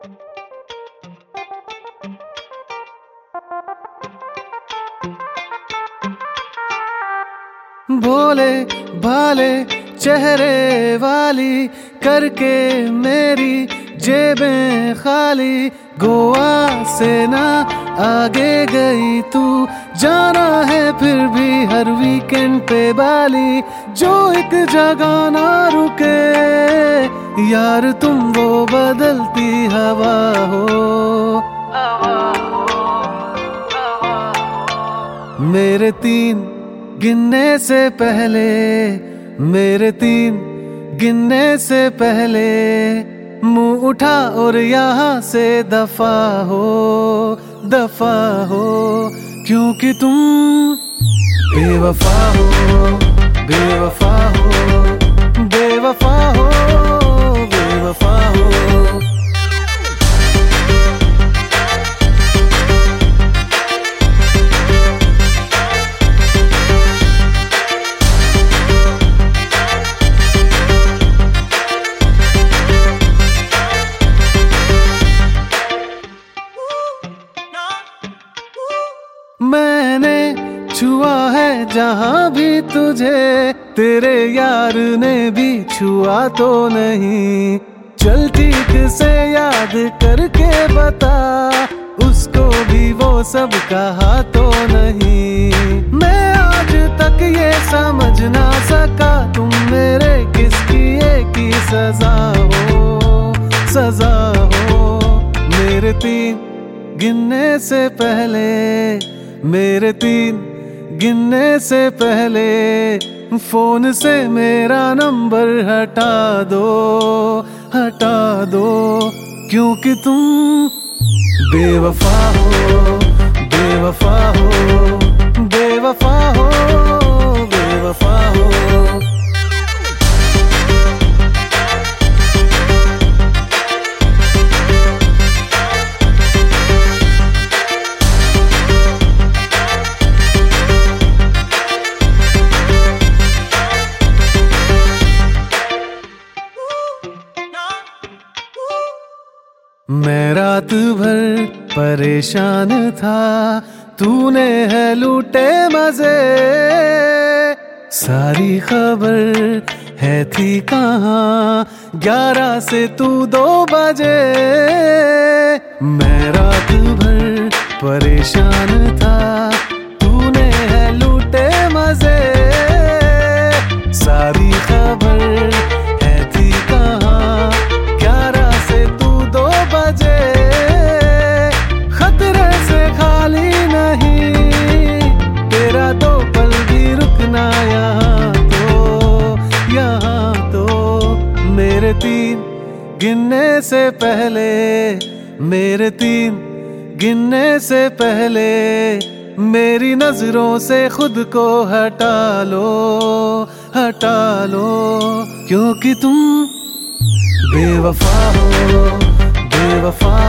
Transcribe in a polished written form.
भोले भाले चेहरे वाली करके मेरी जेबें खाली, गोवा से ना आगे गई तू, जाना है फिर भी हर वीकेंड पे बाली, जो एक जगह ना रुके यार तुम वो बदलती हवा हो। मेरे 3 गिनने से पहले, मेरे 3 गिनने से पहले मुंह उठा और यहाँ से दफा हो, दफा हो, क्योंकि तुम बेवफा हो, बेवफा हो, बेवफा हो, बेवफा हो। मैंने छुआ है जहां भी तुझे, तेरे यार ने भी छुआ तो नहीं, चल ठीक से याद करके बता, उसको भी वो सब कहा तो नहीं। मैं आज तक ये समझ ना सका तुम मेरे किस किए की सजा हो, सजा हो। मेरे 3 गिनने से पहले, मेरे 3 गिनने से पहले फोन से मेरा नंबर हटा दो, हटा दो, क्योंकि तुम बेवफा हो, बेवफा हो, बेवफा हो, बेवफा हो। मैं रात भर परेशान था, तूने है लूटे मजे, सारी खबर है थी कहाँ 11 से तू 2 बजे। मैं रात भर परेशान था, तूने है लूटे मजे, सारी खबर है थी कहाँ 11 से तू 2 बजे। खतरे से खाली नहीं तेरा 2 पल भी रुकना यहाँ तो, यहाँ तो। मेरे 3 गिनने से पहले, मेरे 3 गिनने से पहले मेरी नजरों से खुद को हटा लो, हटा लो, क्योंकि तुम बेवफा हो, बेवफा